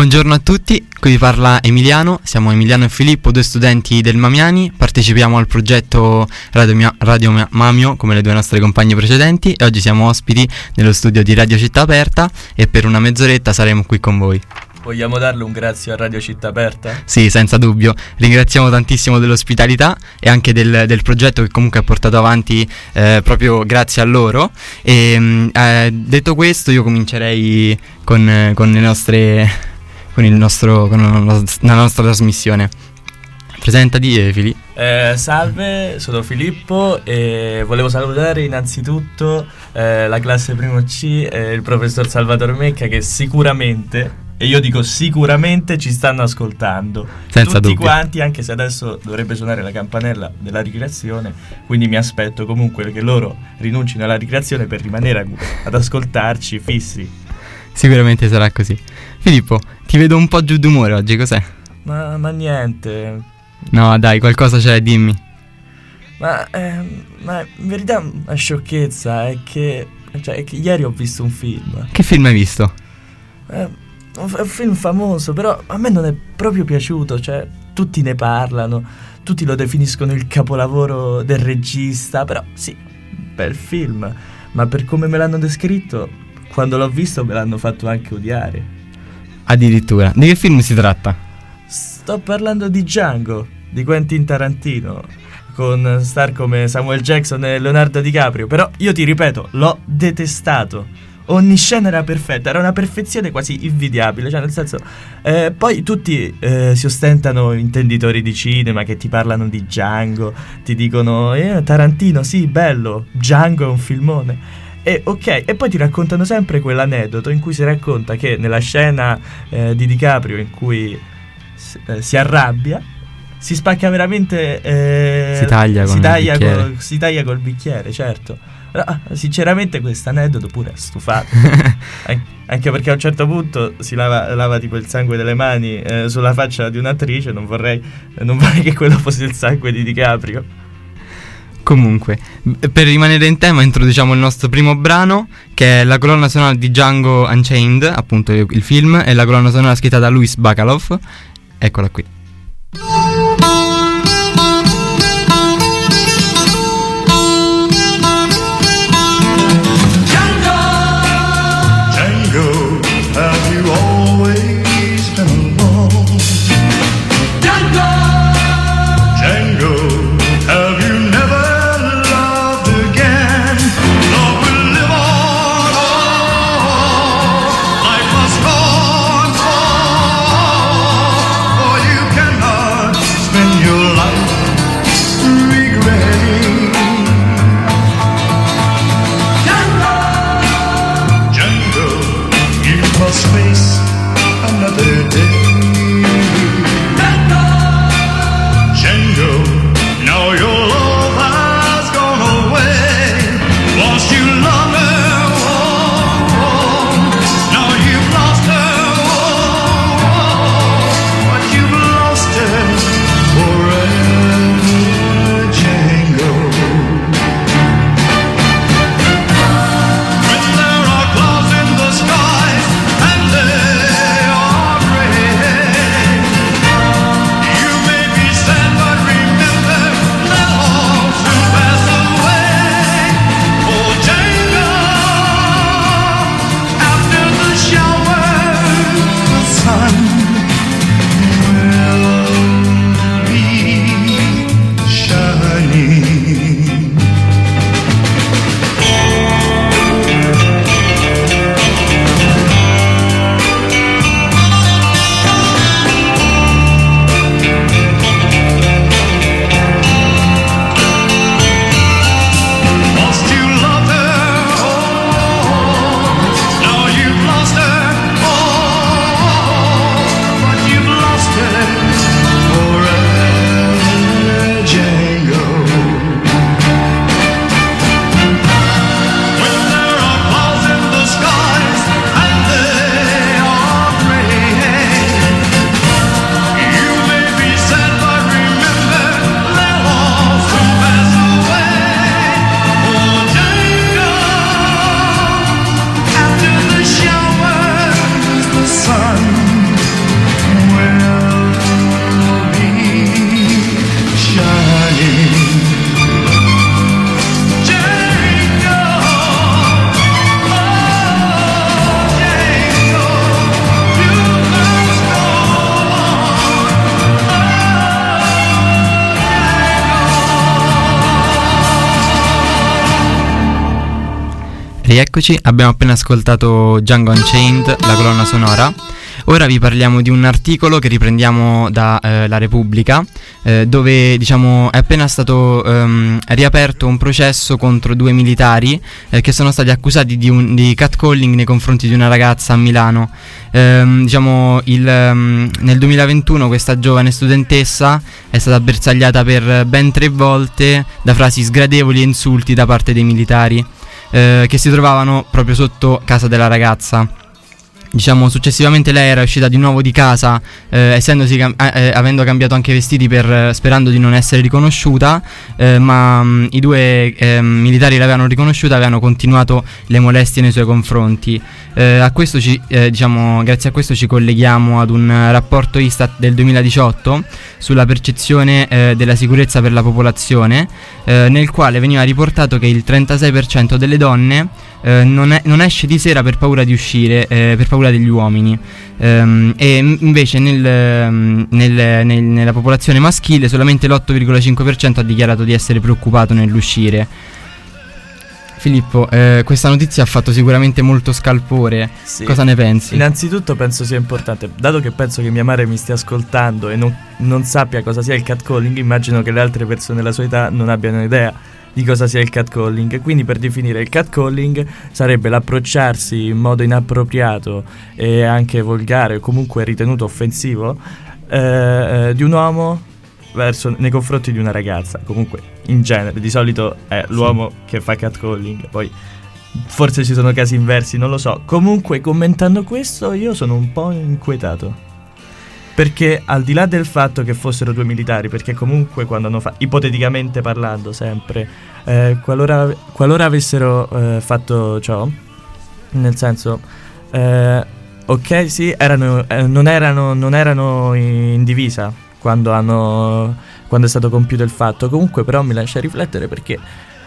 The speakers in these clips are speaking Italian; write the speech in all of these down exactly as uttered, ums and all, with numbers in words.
Buongiorno a tutti, qui vi parla Emiliano, siamo Emiliano e Filippo, due studenti del Mamiani, partecipiamo al progetto Radio, Mia- Radio Mia- Mamio come le due nostre compagne precedenti e oggi siamo ospiti nello studio di Radio Città Aperta e per una mezz'oretta saremo qui con voi. Vogliamo darle un grazie a Radio Città Aperta? Sì, senza dubbio, ringraziamo tantissimo dell'ospitalità e anche del, del progetto che comunque ha portato avanti eh, proprio grazie a loro e eh, detto questo io comincerei con, con le nostre... con il nostro con la nostra trasmissione. Presentati, Fili. Eh, salve, sono Filippo e volevo salutare innanzitutto eh, la classe primo C e il professor Salvatore Mecca che sicuramente, e io dico sicuramente, ci stanno ascoltando. Senza tutti dubbio. Quanti, anche se adesso dovrebbe suonare la campanella della ricreazione, quindi mi aspetto comunque che loro rinuncino alla ricreazione per rimanere ad ascoltarci fissi. Sicuramente sarà così. Filippo, ti vedo un po' giù d'umore oggi, cos'è? Ma, ma niente. No, dai, qualcosa c'è, dimmi. Ma, eh, ma in verità una sciocchezza è che, cioè, è che ieri ho visto un film. Che film hai visto? Eh, un, f- un film famoso, però a me non è proprio piaciuto. Cioè, tutti ne parlano, tutti lo definiscono il capolavoro del regista. Però sì, bel film. Ma per come me l'hanno descritto, quando l'ho visto me l'hanno fatto anche odiare. Addirittura. Di che film si tratta? Sto parlando di Django, di Quentin Tarantino, con star come Samuel Jackson e Leonardo DiCaprio. Però io ti ripeto, l'ho detestato. Ogni scena era perfetta, era una perfezione quasi invidiabile. Cioè nel senso eh, poi tutti eh, si ostentano intenditori di cinema che ti parlano di Django, ti dicono eh, Tarantino sì bello, Django è un filmone. E ok, e poi ti raccontano sempre quell'aneddoto in cui si racconta che nella scena eh, di DiCaprio in cui eh, si arrabbia, si spacca veramente eh, si taglia, con si, taglia il col, si taglia col bicchiere, certo. Però, sinceramente questo aneddoto pure ha stufato. Anche perché a un certo punto si lava, lava tipo il sangue delle mani eh, sulla faccia di un'attrice. Non vorrei, non vorrei che quello fosse il sangue di DiCaprio. Comunque, per rimanere in tema introduciamo il nostro primo brano, che è la colonna sonora di Django Unchained, appunto il film, e la colonna sonora scritta da Luis Bacalov. Eccola qui. You Rieccoci, abbiamo appena ascoltato Django Unchained, la colonna sonora. Ora vi parliamo di un articolo che riprendiamo da eh, La Repubblica, eh, dove diciamo è appena stato ehm, riaperto un processo contro due militari eh, che sono stati accusati di, un, di catcalling nei confronti di una ragazza a Milano. Ehm, diciamo il, um, nel duemilaventuno questa giovane studentessa è stata bersagliata per ben tre volte da frasi sgradevoli e insulti da parte dei militari eh, che si trovavano proprio sotto casa della ragazza. Diciamo successivamente lei era uscita di nuovo di casa eh, essendosi cam- eh, avendo cambiato anche vestiti per, sperando di non essere riconosciuta, eh, ma mh, i due eh, militari l'avevano riconosciuta e avevano continuato le molestie nei suoi confronti. Eh, a questo ci, eh, diciamo, grazie a questo ci colleghiamo ad un rapporto Istat del duemiladiciotto sulla percezione eh, della sicurezza per la popolazione, eh, nel quale veniva riportato che il trentasei per cento delle donne eh, non, è, non esce di sera per paura di uscire, eh, per paura degli uomini, ehm, e invece nel, nel, nel, nella popolazione maschile solamente l'otto virgola cinque per cento ha dichiarato di essere preoccupato nell'uscire. Filippo, eh, questa notizia ha fatto sicuramente molto scalpore. Sì. Cosa ne pensi? Innanzitutto penso sia importante, dato che penso che mia madre mi stia ascoltando e non, non sappia cosa sia il catcalling, immagino che le altre persone della sua età non abbiano idea di cosa sia il catcalling. Quindi per definire il catcalling sarebbe l'approcciarsi in modo inappropriato e anche volgare o comunque ritenuto offensivo eh, di un uomo verso, nei confronti di una ragazza. Comunque in genere di solito è l'uomo sì. che fa catcalling, poi forse ci sono casi inversi, non lo so. Comunque commentando questo io sono un po' inquietato, perché al di là del fatto che fossero due militari, perché comunque quando hanno fatto, ipoteticamente parlando sempre, eh, qualora, qualora avessero eh, fatto ciò, nel senso eh, ok sì erano, eh, non erano non erano in divisa quando hanno quando è stato compiuto il fatto. Comunque però mi lascia riflettere, perché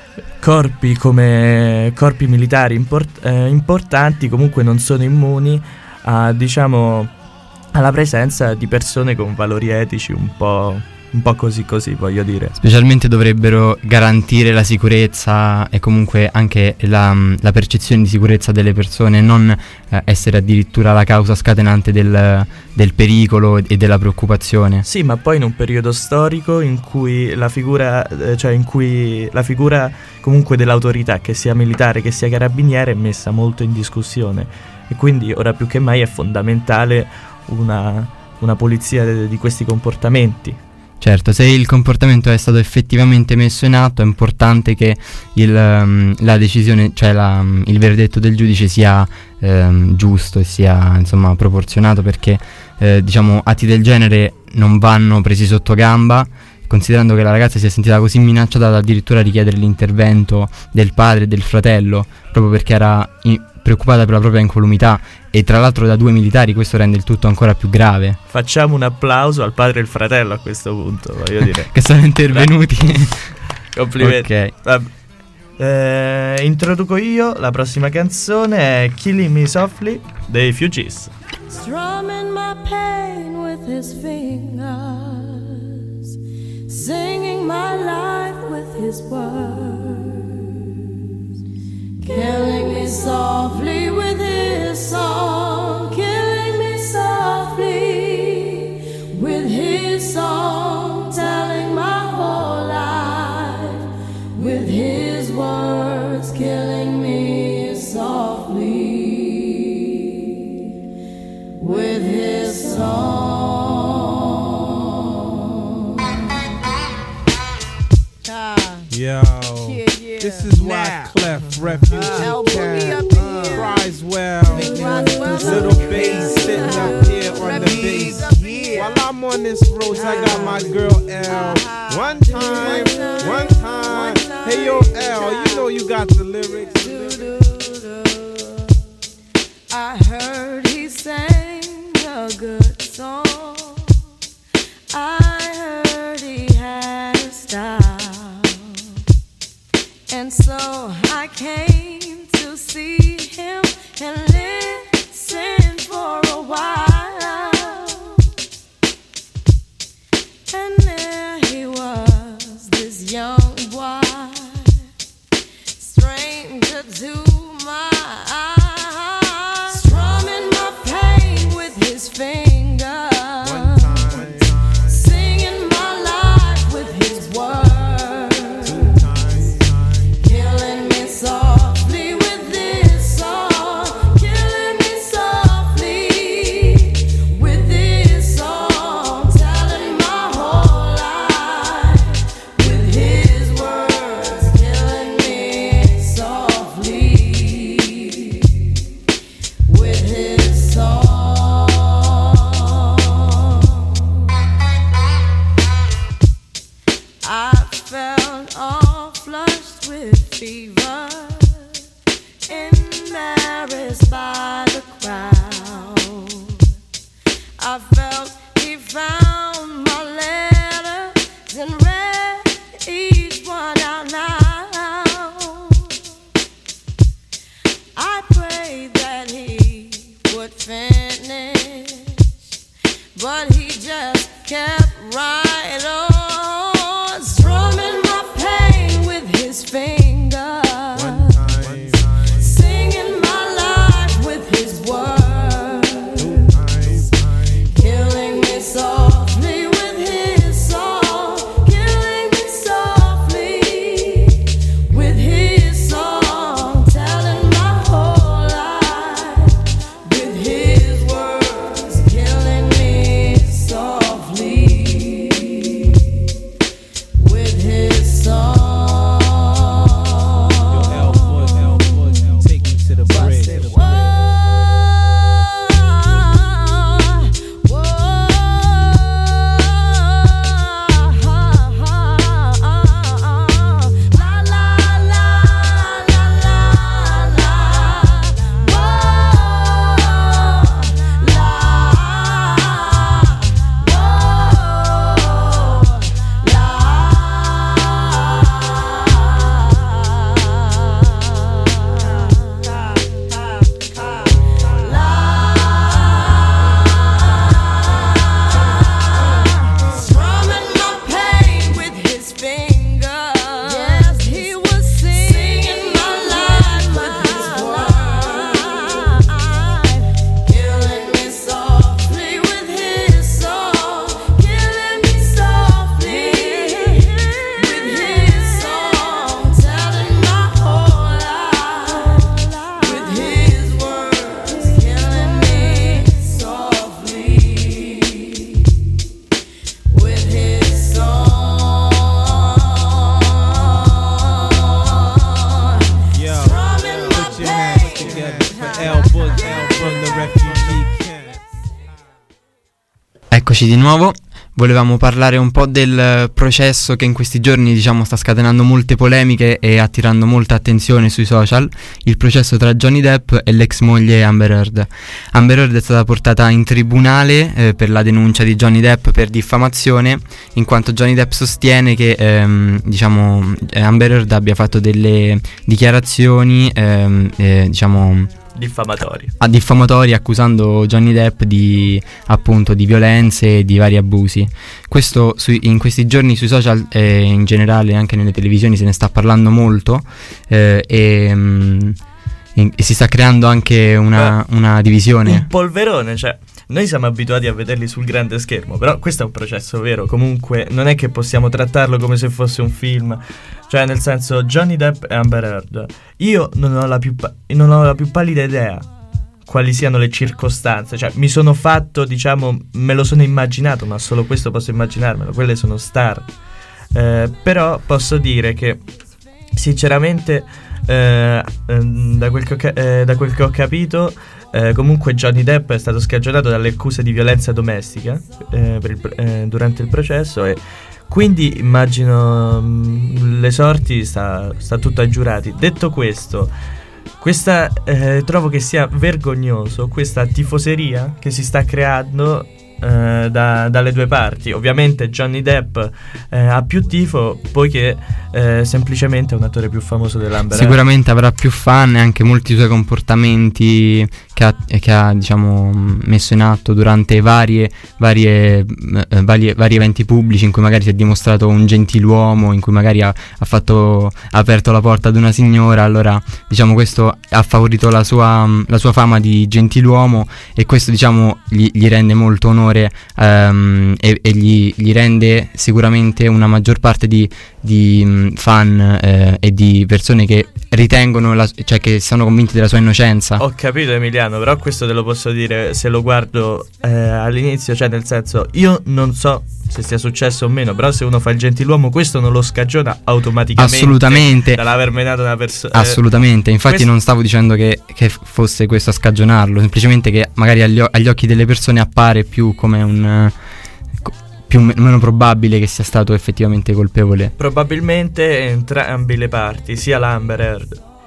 corpi come corpi militari import, eh, importanti comunque non sono immuni a, diciamo, alla presenza di persone con valori etici un po' un po' così così, voglio dire. Specialmente dovrebbero garantire la sicurezza e comunque anche la, la percezione di sicurezza delle persone, non eh, essere addirittura la causa scatenante del, del pericolo e della preoccupazione. Sì, ma poi in un periodo storico in cui la figura, eh, cioè in cui la figura comunque dell'autorità, che sia militare che sia carabiniere, è messa molto in discussione, e quindi ora più che mai è fondamentale una, una polizia de, di questi comportamenti. Certo, se il comportamento è stato effettivamente messo in atto è importante che il, um, la decisione, cioè la, um, il verdetto del giudice sia um, giusto e sia insomma proporzionato, perché eh, diciamo atti del genere non vanno presi sotto gamba, considerando che la ragazza si è sentita così minacciata da addirittura richiedere l'intervento del padre e del fratello, proprio perché era in, preoccupata per la propria incolumità, e tra l'altro da due militari. Questo rende il tutto ancora più grave. Facciamo un applauso al padre e al fratello a questo punto, voglio dire. Che sono intervenuti. Complimenti. Ok. Vabbè. Eh, introduco io, la prossima canzone è Killing Me Softly dei Fugees. Strumming my pain with his fingers, singing my life with his words, killing me softly with his song, killing me softly with his song, telling my whole life with his words, killing me softly with his song. Yo, yeah, yeah. This is why nah. Clef Refuge uh, can uh, cries well. Little bass sitting up here on the bass. While I'm on this road, I got my girl L. One time, one time. Hey yo L, you know you got the lyrics. I heard he sang a good song. I heard he had a style. And so I came to see him and listen for a while. And there he was, this young boy, stranger to my I felt he found my letters and read each one out loud. I prayed that he would finish, but he just kept right on, strumming my pain with his fingers, singing my life with his words, killing me softly with his song, killing me softly with his song, telling my whole life with his words, killing me softly with his song. Take me to the bridge. Strumming my pain with his fingers. Yes, he was singing my life with his words, killing me softly with his song, killing me softly with his song, telling my whole life with his words, killing me softly with his song. Yo, Strumming my put your hands pain. together for L Book from the refugee camp. Eccoci di nuovo. Volevamo parlare un po' del processo che in questi giorni, diciamo, sta scatenando molte polemiche e attirando molta attenzione sui social, il processo tra Johnny Depp e l'ex moglie Amber Heard. Amber Heard è stata portata in tribunale eh, per la denuncia di Johnny Depp per diffamazione, in quanto Johnny Depp sostiene che ehm, diciamo, eh, Amber Heard abbia fatto delle dichiarazioni ehm, eh, diciamo Diffamatori. a diffamatori, accusando Johnny Depp di appunto di violenze e di vari abusi. Questo sui- in questi giorni sui social e in generale anche nelle televisioni se ne sta parlando molto eh, e, mm, in- e si sta creando anche una, una divisione. Un polverone, cioè noi siamo abituati a vederli sul grande schermo, però questo è un processo vero. Comunque non è che possiamo trattarlo come se fosse un film. Cioè, nel senso, Johnny Depp e Amber Heard, io non ho la più, pa- non ho la più pallida idea quali siano le circostanze. Cioè, mi sono fatto, diciamo, me lo sono immaginato, ma solo questo posso immaginarmelo. Quelle sono star. Eh, però posso dire che, sinceramente, eh, ehm, da, quel che ho ca- eh, da quel che ho capito, eh, comunque Johnny Depp è stato scagionato dalle accuse di violenza domestica eh, per il pr- eh, durante il processo, e quindi immagino mh, le sorti sta, sta tutto ai giurati. Detto questo, questa eh, trovo che sia vergognoso questa tifoseria che si sta creando eh, da, dalle due parti. Ovviamente Johnny Depp eh, ha più tifo poiché eh, semplicemente è un attore più famoso dell'Amber Heard. Sicuramente avrà più fan e anche molti suoi comportamenti che ha, che ha diciamo messo in atto durante varie, varie, eh, varie, vari eventi pubblici in cui magari si è dimostrato un gentiluomo, in cui magari ha, ha fatto ha aperto la porta ad una signora. Allora diciamo questo ha favorito la sua, la sua fama di gentiluomo, e questo diciamo gli, gli rende molto onore ehm, e, e gli, gli rende sicuramente una maggior parte di, di mh, fan eh, e di persone che ritengono la, cioè che sono convinti della sua innocenza. Ho capito, Emiliano, però questo te lo posso dire se lo guardo eh, all'inizio, cioè nel senso, io non so se sia successo o meno, però se uno fa il gentiluomo questo non lo scagiona automaticamente Assolutamente. dall'aver menato una persona. Assolutamente, infatti questo- non stavo dicendo che, che fosse questo a scagionarlo, semplicemente che magari agli, o- agli occhi delle persone appare più come un eh, co- più me- meno probabile che sia stato effettivamente colpevole. Probabilmente entrambe le parti, sia l'Amber Heard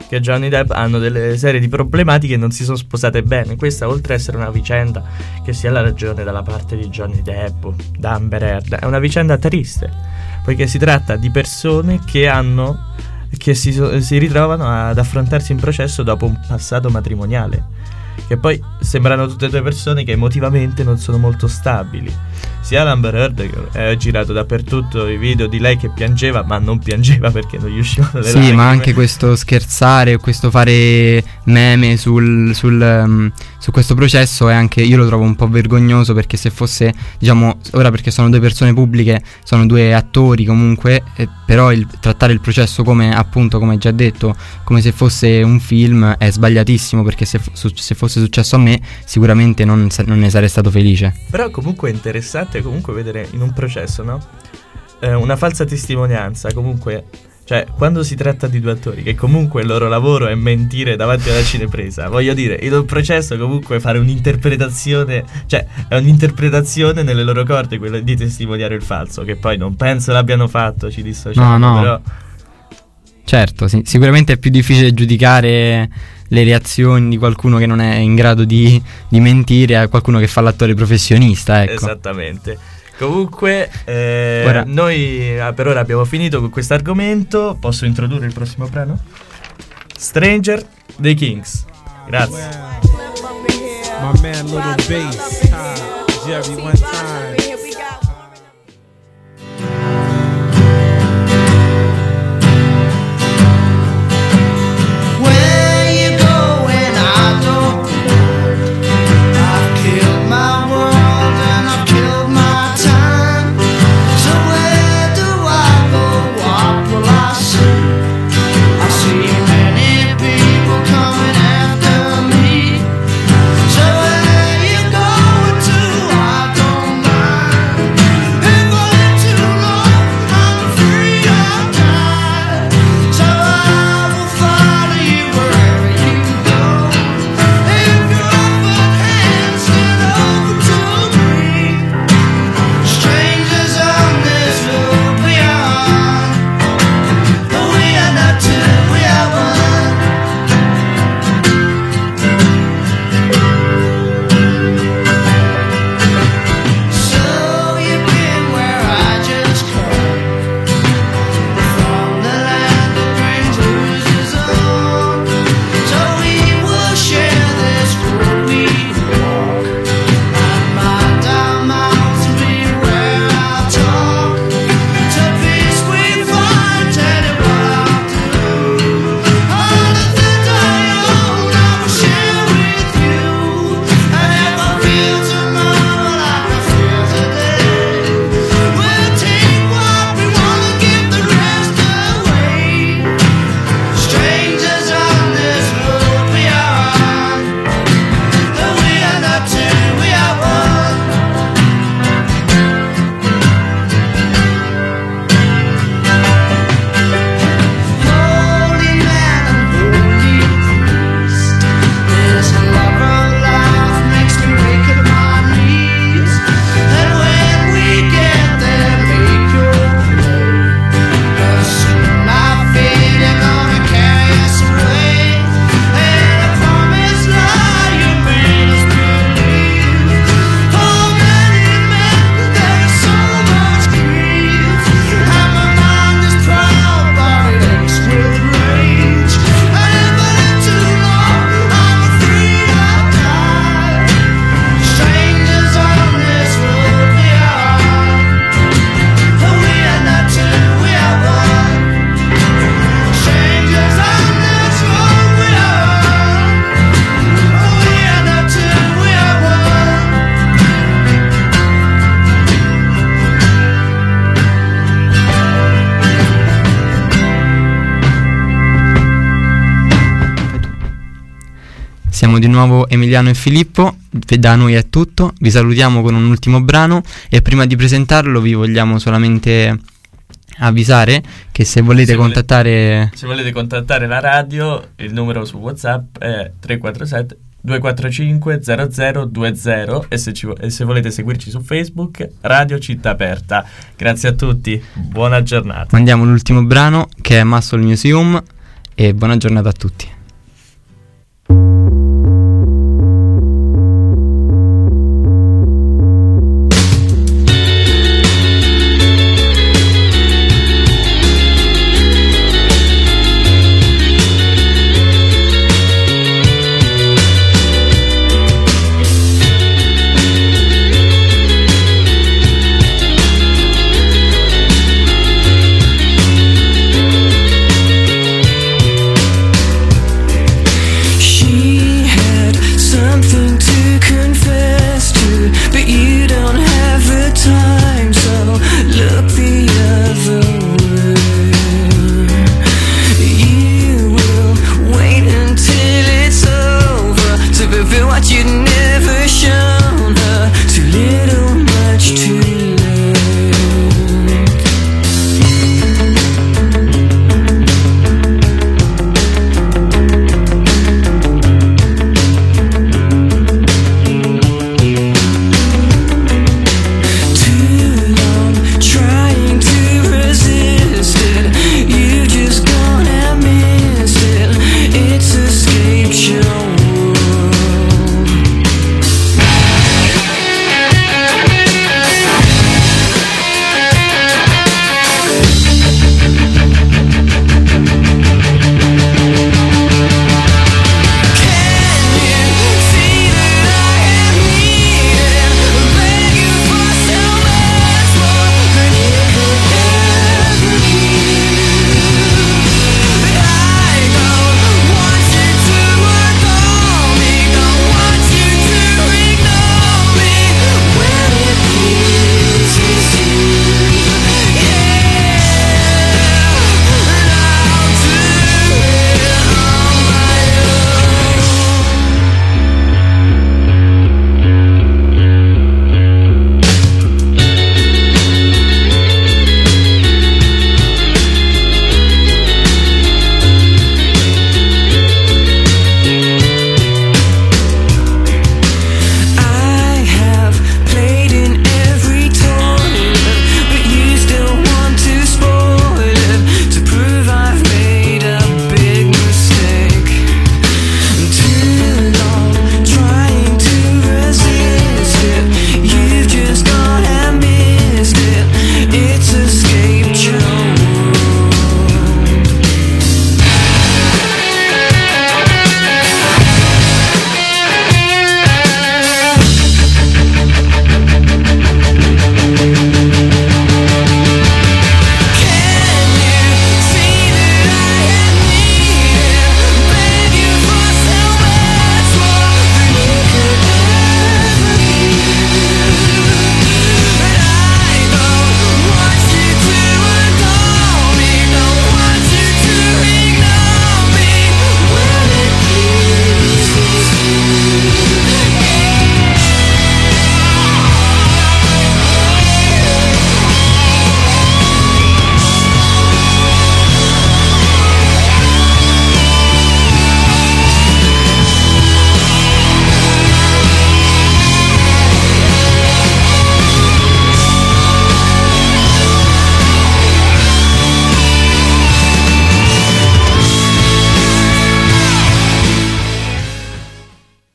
che Johnny Depp hanno delle serie di problematiche e non si sono sposate bene. Questa, oltre ad essere una vicenda che sia la ragione dalla parte di Johnny Depp, da Amber Heard, è una vicenda triste, poiché si tratta di persone che hanno che si, si ritrovano ad affrontarsi in processo dopo un passato matrimoniale, che poi sembrano tutte e due persone che emotivamente non sono molto stabili. Sia l'Amber Heard, che ha girato dappertutto i video di lei che piangeva, ma non piangeva perché non gli uscivano le sì, lacrime. ma anche questo scherzare, questo fare meme sul, sul, um, su questo processo è anche, io lo trovo un po' vergognoso, perché se fosse, diciamo, ora perché sono due persone pubbliche, sono due attori comunque, eh, però il, trattare il processo come, appunto, come già detto, come se fosse un film è sbagliatissimo, perché se, f- se fosse successo a me sicuramente non, non ne sarei stato felice. Però comunque è interessante comunque vedere in un processo, no? Eh, una falsa testimonianza, comunque, cioè quando si tratta di due attori che comunque il loro lavoro è mentire davanti alla cinepresa, voglio dire, in un processo comunque fare un'interpretazione, cioè è un'interpretazione nelle loro corde quella di testimoniare il falso, che poi non penso l'abbiano fatto, ci dissociamo, no, no. però certo, sì, sicuramente è più difficile giudicare le reazioni di qualcuno che non è in grado di, di mentire a qualcuno che fa l'attore professionista, ecco. Esattamente. Comunque eh, Ora. noi ah, per ora abbiamo finito con questo argomento. Posso introdurre il prossimo brano? Stranger dei Kings. Grazie. My man Little Bass, ah, Jerry one time. Siamo di nuovo Emiliano e Filippo, da noi è tutto, vi salutiamo con un ultimo brano e prima di presentarlo vi vogliamo solamente avvisare che se volete se contattare volete, se volete contattare la radio, il numero su WhatsApp è tre quattro sette due quattro cinque zero zero due zero e se, ci, e se volete seguirci su Facebook, Radio Città Aperta. Grazie a tutti, buona giornata. Mandiamo l'ultimo brano che è Muscle Museum e buona giornata a tutti.